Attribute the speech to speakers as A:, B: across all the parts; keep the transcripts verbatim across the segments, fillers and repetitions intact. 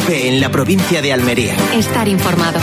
A: Cope en la provincia de Almería.
B: Estar informado.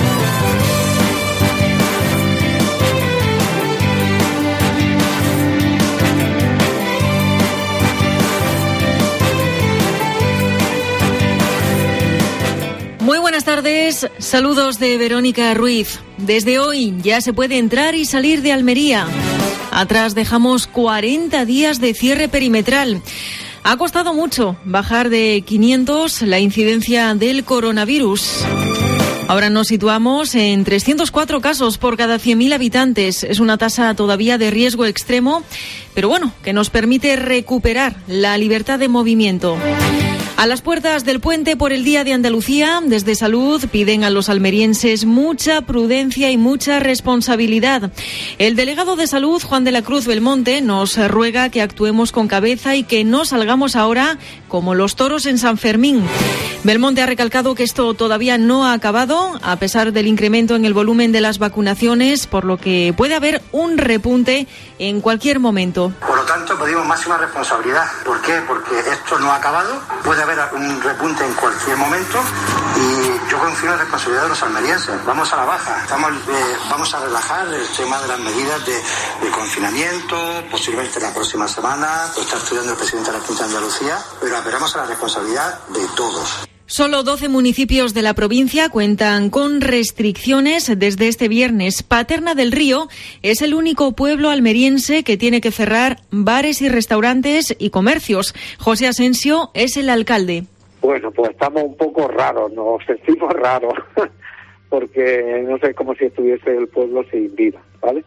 C: Muy buenas tardes, saludos de Verónica Ruiz. Desde hoy ya se puede entrar y salir de Almería. Atrás dejamos cuarenta días de cierre perimetral. Ha costado mucho bajar de quinientos la incidencia del coronavirus. Ahora nos situamos en trescientos cuatro casos por cada cien mil habitantes. Es una tasa todavía de riesgo extremo, pero bueno, que nos permite recuperar la libertad de movimiento. A las puertas del puente por el Día de Andalucía, desde Salud piden a los almerienses mucha prudencia y mucha responsabilidad. El delegado de Salud, Juan de la Cruz Belmonte, nos ruega que actuemos con cabeza y que no salgamos ahora como los toros en San Fermín. Belmonte ha recalcado que esto todavía no ha acabado, a pesar del incremento en el volumen de las vacunaciones, por lo que puede haber un repunte en cualquier momento.
D: Por lo tanto, pedimos máxima responsabilidad. ¿Por qué? Porque esto no ha acabado, puede haber un repunte en cualquier momento y yo confío en la responsabilidad de los almerienses. Vamos a la baja, estamos, eh, vamos a relajar el tema de las medidas de, de confinamiento, posiblemente la próxima semana, lo está estudiando el presidente de la Junta de Andalucía, pero apelamos a la responsabilidad de todos.
C: Solo doce municipios de la provincia cuentan con restricciones desde este viernes. Paterna del Río es el único pueblo almeriense que tiene que cerrar bares y restaurantes y comercios. José Asensio es el alcalde.
E: Bueno, pues estamos un poco raros, nos sentimos raros, porque no sé, como si estuviese el pueblo sin vida, ¿vale?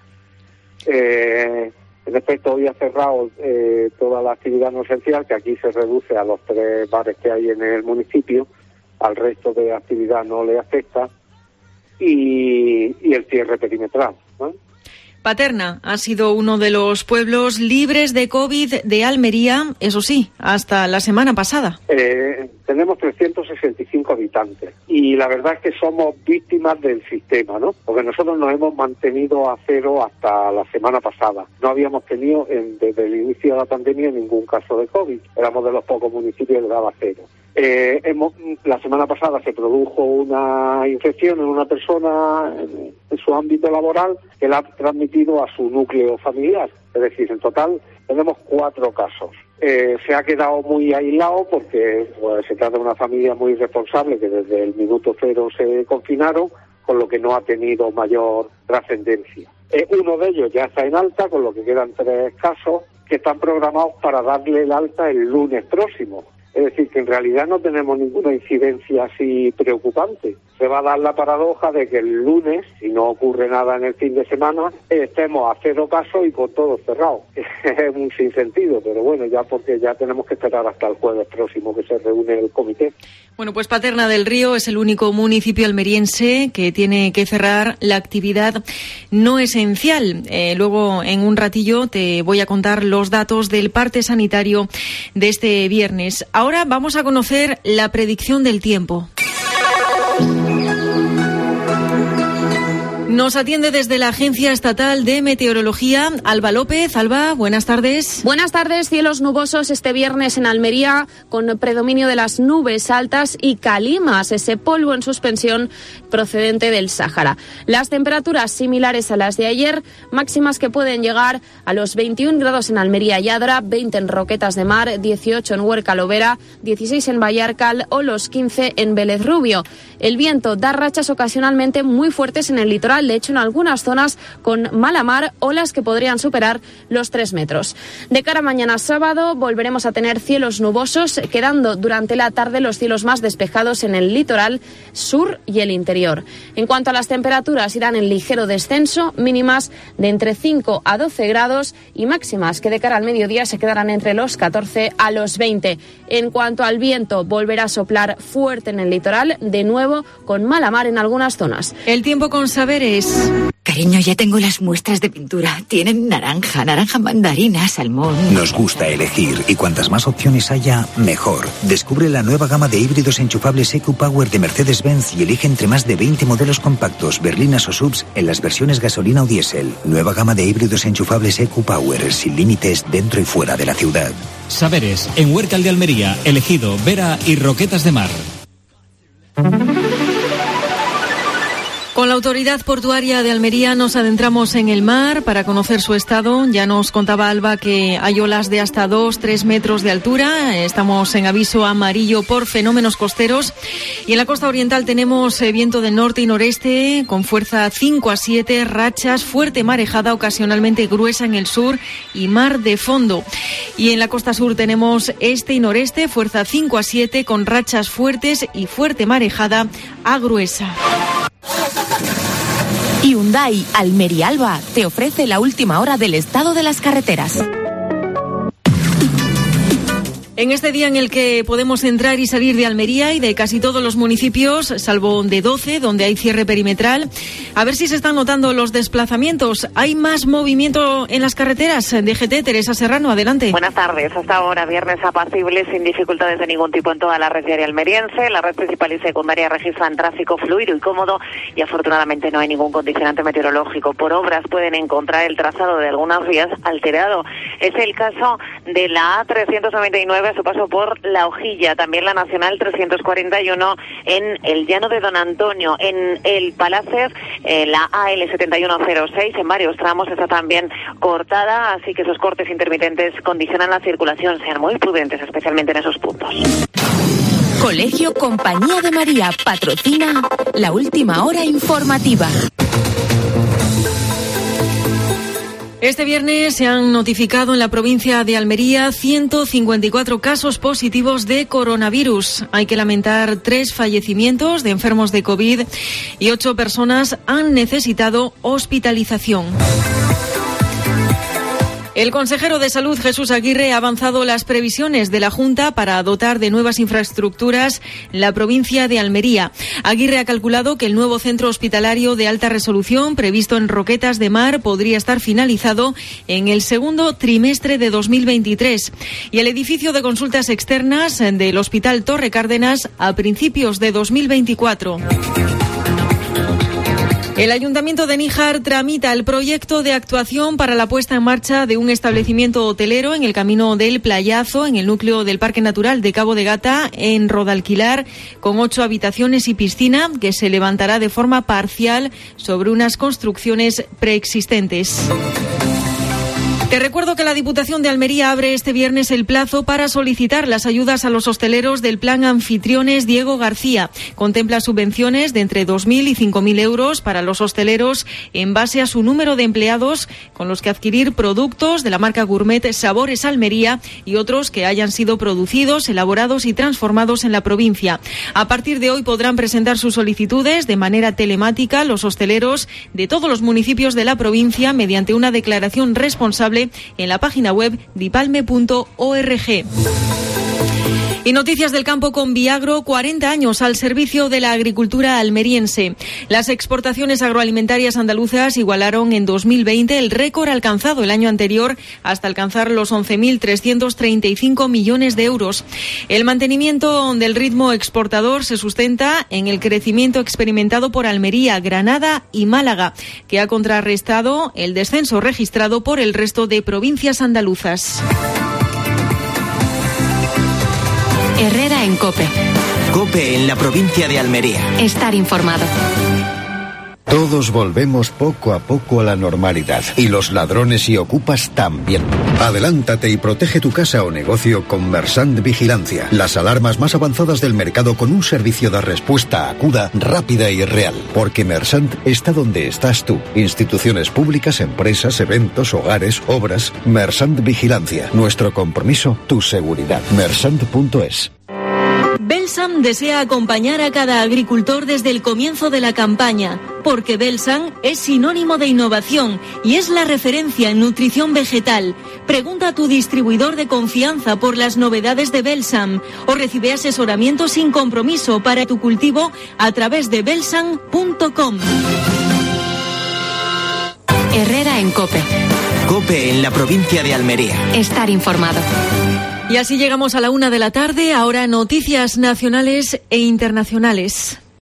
E: Eh... En efecto, hoy ha cerrado eh, toda la actividad no esencial, que aquí se reduce a los tres bares que hay en el municipio, al resto de actividad no le afecta, y, y el cierre perimetral, ¿no?
C: Paterna ha sido uno de los pueblos libres de COVID de Almería, eso sí, hasta la semana pasada.
E: Eh, tenemos trescientos sesenta y cinco habitantes y la verdad es que somos víctimas del sistema, ¿no? Porque nosotros nos hemos mantenido a cero hasta la semana pasada. No habíamos tenido en, desde el inicio de la pandemia ningún caso de COVID. Éramos de los pocos municipios que daba cero. Eh, hemos, la semana pasada se produjo una infección en una persona en, en su ámbito laboral que la ha transmitido a su núcleo familiar. Es decir, en total tenemos cuatro casos. Eh, se ha quedado muy aislado porque pues, se trata de una familia muy responsable que desde el minuto cero se confinaron, con lo que no ha tenido mayor trascendencia. Eh, uno de ellos ya está en alta, con lo que quedan tres casos que están programados para darle el alta el lunes próximo. Es decir, que en realidad no tenemos ninguna incidencia así preocupante. Se va a dar la paradoja de que el lunes, si no ocurre nada en el fin de semana, estemos a cero casos y con todo cerrado. Es un sinsentido, pero bueno, ya porque ya tenemos que esperar hasta el jueves próximo que se reúne el comité.
C: Bueno, pues Paterna del Río es el único municipio almeriense que tiene que cerrar la actividad no esencial. Eh, luego, en un ratillo, te voy a contar los datos del parte sanitario de este viernes. Ahora vamos a conocer la predicción del tiempo. Nos atiende desde la Agencia Estatal de Meteorología Alba López. Alba, buenas tardes.
F: Buenas tardes. Cielos nubosos este viernes en Almería, con predominio de las nubes altas y calimas, ese polvo en suspensión procedente del Sáhara. Las temperaturas similares a las de ayer, máximas que pueden llegar a los veintiún grados en Almería y Adra, veinte en Roquetas de Mar, dieciocho en Huerca Lovera, dieciséis en Vallarcal o los quince en Vélez Rubio. El viento da rachas ocasionalmente muy fuertes en el litoral, de hecho en algunas zonas con mala mar, olas que podrían superar los tres metros. De cara a mañana sábado volveremos a tener cielos nubosos, quedando durante la tarde los cielos más despejados en el litoral sur y el interior. En cuanto a las temperaturas, irán en ligero descenso, mínimas de entre cinco a doce grados y máximas que de cara al mediodía se quedarán entre los catorce a los veinte. En cuanto al viento, volverá a soplar fuerte en el litoral, de nuevo con mala mar en algunas zonas.
C: El tiempo con Saberes.
G: Cariño, ya tengo las muestras de pintura. Tienen naranja, naranja mandarina, salmón.
H: Nos gusta elegir y cuantas más opciones haya, mejor. Descubre la nueva gama de híbridos enchufables E Q Power de Mercedes-Benz y elige entre más de veinte modelos compactos, berlinas o subs en las versiones gasolina o diésel. Nueva gama de híbridos enchufables E Q Power, sin límites dentro y fuera de la ciudad.
I: Saberes, en Huércal de Almería, Elegido, Vera y Roquetas de Mar.
C: Autoridad Portuaria de Almería nos adentramos en el mar para conocer su estado. Ya nos contaba Alba que hay olas de hasta dos, tres metros de altura. Estamos en aviso amarillo por fenómenos costeros. Y en la costa oriental tenemos viento del norte y noreste con fuerza cinco a siete, rachas, fuerte marejada ocasionalmente gruesa en el sur y mar de fondo. Y en la costa sur tenemos este y noreste, fuerza cinco a siete con rachas fuertes y fuerte marejada a gruesa.
B: Hyundai Almería Alba te ofrece la última hora del estado de las carreteras.
C: En este día en el que podemos entrar y salir de Almería y de casi todos los municipios, salvo de doce, donde hay cierre perimetral, a ver si se están notando los desplazamientos. ¿Hay más movimiento en las carreteras? D G T, Teresa Serrano, adelante.
I: Buenas tardes. Hasta ahora, viernes apacible, sin dificultades de ningún tipo en toda la red diaria almeriense. La red principal y secundaria registran tráfico fluido y cómodo y afortunadamente no hay ningún condicionante meteorológico. Por obras pueden encontrar el trazado de algunas vías alterado. Es el caso de la A trescientos noventa y nueve a su paso por La Hojilla, también la Nacional trescientos cuarenta y uno en el Llano de Don Antonio, en el Palacer, eh, la A L setenta y uno cero seis, en varios tramos está también cortada, así que esos cortes intermitentes condicionan la circulación. Sean muy prudentes, especialmente en esos puntos.
B: Colegio Compañía de María patrocina la última hora informativa.
C: Este viernes se han notificado en la provincia de Almería ciento cincuenta y cuatro casos positivos de coronavirus. Hay que lamentar tres fallecimientos de enfermos de COVID y ocho personas han necesitado hospitalización. El consejero de Salud, Jesús Aguirre, ha avanzado las previsiones de la Junta para dotar de nuevas infraestructuras la provincia de Almería. Aguirre ha calculado que el nuevo centro hospitalario de alta resolución previsto en Roquetas de Mar podría estar finalizado en el segundo trimestre de dos mil veintitrés y el edificio de consultas externas del Hospital Torre Cárdenas a principios de dos mil veinticuatro. El Ayuntamiento de Níjar tramita el proyecto de actuación para la puesta en marcha de un establecimiento hotelero en el Camino del Playazo, en el núcleo del Parque Natural de Cabo de Gata, en Rodalquilar, con ocho habitaciones y piscina, que se levantará de forma parcial sobre unas construcciones preexistentes. Te recuerdo que la Diputación de Almería abre este viernes el plazo para solicitar las ayudas a los hosteleros del Plan Anfitriones Diego García. Contempla subvenciones de entre dos mil y cinco mil euros para los hosteleros en base a su número de empleados con los que adquirir productos de la marca Gourmet Sabores Almería y otros que hayan sido producidos, elaborados y transformados en la provincia. A partir de hoy podrán presentar sus solicitudes de manera telemática los hosteleros de todos los municipios de la provincia mediante una declaración responsable en la página web dipalme punto org. Y noticias del campo con Viagro, cuarenta años al servicio de la agricultura almeriense. Las exportaciones agroalimentarias andaluzas igualaron en dos mil veinte el récord alcanzado el año anterior hasta alcanzar los once mil trescientos treinta y cinco millones de euros. El mantenimiento del ritmo exportador se sustenta en el crecimiento experimentado por Almería, Granada y Málaga, que ha contrarrestado el descenso registrado por el resto de provincias andaluzas.
B: Herrera en COPE.
A: COPE en la provincia de Almería.
B: Estar informado.
J: Todos volvemos poco a poco a la normalidad y los ladrones y ocupas también. Adelántate y protege tu casa o negocio con Mersant Vigilancia. Las alarmas más avanzadas del mercado con un servicio de respuesta aguda, rápida y real. Porque Mersant está donde estás tú. Instituciones públicas, empresas, eventos, hogares, obras. Mersant Vigilancia. Nuestro compromiso, tu seguridad. Mersant punto es.
C: Belsam desea acompañar a cada agricultor desde el comienzo de la campaña, porque Belsam es sinónimo de innovación y es la referencia en nutrición vegetal. Pregunta a tu distribuidor de confianza por las novedades de Belsam o recibe asesoramiento sin compromiso para tu cultivo a través de belsam punto com.
B: Herrera en COPE.
A: COPE en la provincia de Almería.
B: Estar informado.
C: Y así llegamos a la una de la tarde, ahora noticias nacionales e internacionales.